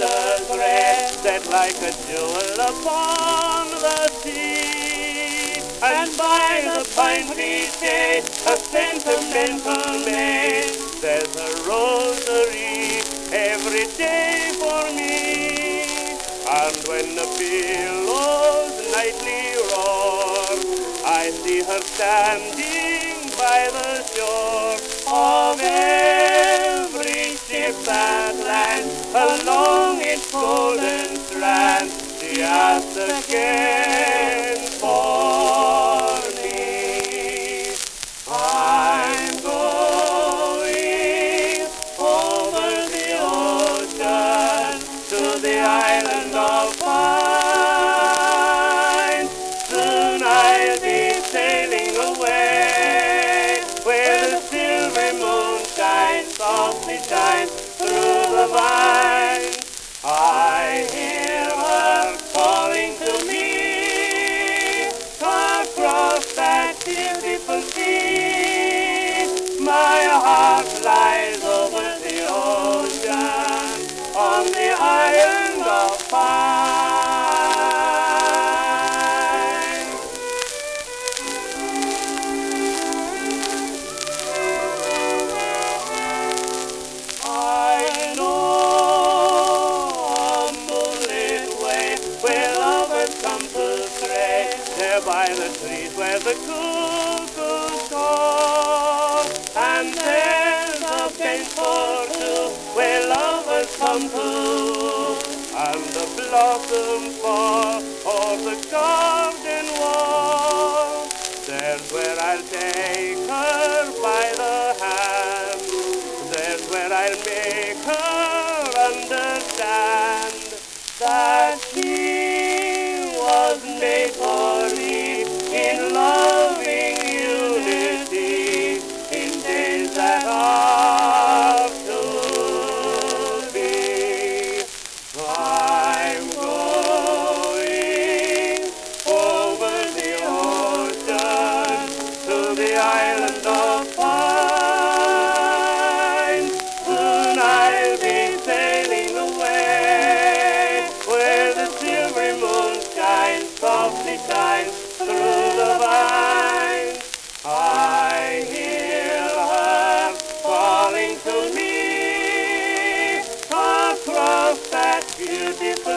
the gray, set like a jewel upon the sea. And by the pine tree shade, a sentimental maid says a rosary every day for me. And when the billows nightly roar, I see her standing by the shore of every ship that lands along its golden strand. She asks again for me. I'm going over the ocean to the island of pine. Soon I'll be sailing away, where the silver moon shines, softly shines through the vines. I hear her calling to me across that beautiful sea. My heart lies over the ocean on the island of pine. I know a moonlit way where lovers come to stray, there by the trees where the cuckoos call. And there's a bench for two where lovers come to, and the blossoms fall o'er the garden wall. There's where I'll take her by the hand, there's where I'll make her understand that she was made for me in loving unity, in days that are to be. I'm going over the ocean to the island of pine. Soon I'll be sailing away, where the silvery moon shines, softly shines through the vines. I hear her calling to me across that beautiful